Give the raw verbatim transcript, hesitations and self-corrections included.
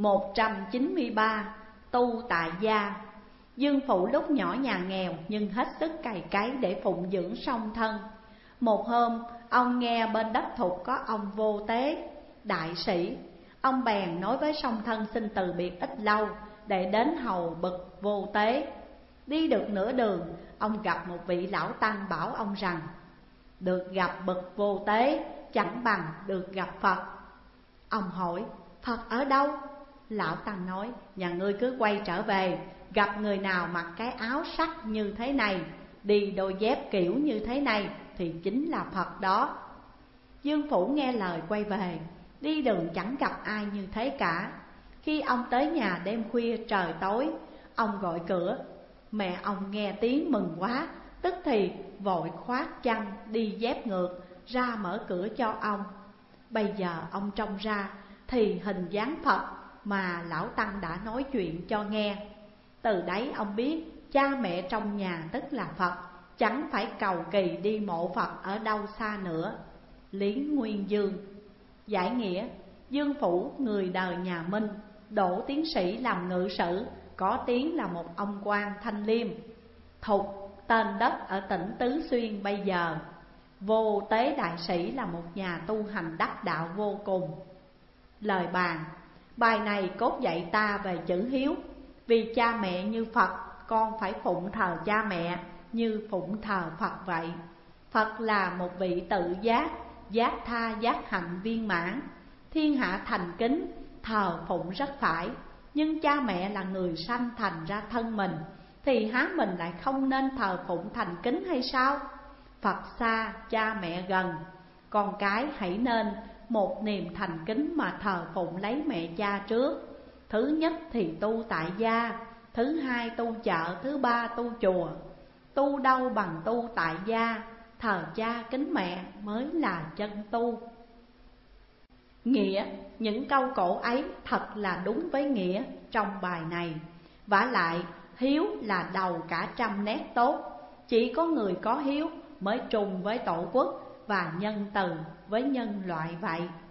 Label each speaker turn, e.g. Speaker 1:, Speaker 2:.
Speaker 1: một trăm chín mươi ba. Tu tại gia. Dương Phụ lúc nhỏ nhà nghèo nhưng hết sức cày cấy để phụng dưỡng song thân. Một hôm, ông nghe bên đất thục có ông Vô Tế, đại sĩ. Ông bèn nói với song thân xin từ biệt ít lâu để đến hầu bực Vô Tế. Đi được nửa đường, ông gặp một vị lão tăng bảo ông rằng: được gặp bậc Vô Tế chẳng bằng được gặp Phật. Ông hỏi: Phật ở đâu? Lão tăng nói: nhà ngươi cứ quay trở về, gặp người nào mặc cái áo sắc như thế này, đi đôi dép kiểu như thế này thì chính là Phật đó. Dương Phủ nghe lời quay về, đi đường chẳng gặp ai như thế cả. Khi ông tới nhà đêm khuya trời tối, ông gọi cửa. Mẹ ông nghe tiếng mừng quá, tức thì vội khoác chăn đi dép ngược ra mở cửa cho ông. Bây giờ ông trông ra thì hình dáng Phật mà lão tăng đã nói chuyện cho nghe. Từ đấy ông biết cha mẹ trong nhà tức là Phật, chẳng phải cầu kỳ đi mộ Phật ở đâu xa nữa. Lý Nguyên Dương. Giải nghĩa: Dương Phủ người đời nhà Minh, đỗ tiến sĩ làm ngự sử, có tiếng là một ông quan thanh liêm. Thục tên đất ở tỉnh Tứ Xuyên bây giờ. Vô Tế đại sĩ là một nhà tu hành đắc đạo vô cùng. Lời bàn: bài này cốt dạy ta về chữ hiếu. Vì cha mẹ như Phật, con phải phụng thờ cha mẹ như phụng thờ Phật vậy. Phật là một vị tự giác, giác tha giác hạnh viên mãn, thiên hạ thành kính, thờ phụng rất phải. Nhưng cha mẹ là người sanh thành ra thân mình, thì há mình lại không nên thờ phụng thành kính hay sao? Phật xa, cha mẹ gần, con cái hãy nên một niềm thành kính mà thờ phụng lấy mẹ cha trước. Thứ nhất thì tu tại gia, thứ hai tu chợ, thứ ba tu chùa. Tu đâu bằng tu tại gia, thờ cha kính mẹ mới là chân tu. Nghĩa: những câu cổ ấy thật là đúng với nghĩa trong bài này. Vả lại, hiếu là đầu cả trăm nét tốt. Chỉ có người có hiếu mới trùng với tổ quốc và nhân từ với nhân loại vậy.